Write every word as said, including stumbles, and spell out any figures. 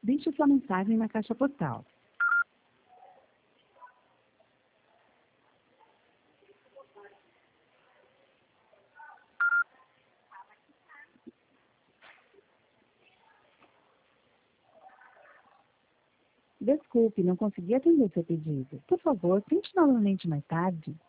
Deixe sua mensagem na caixa postal. Desculpe, não consegui atender seu pedido. Por favor, tente novamente mais tarde.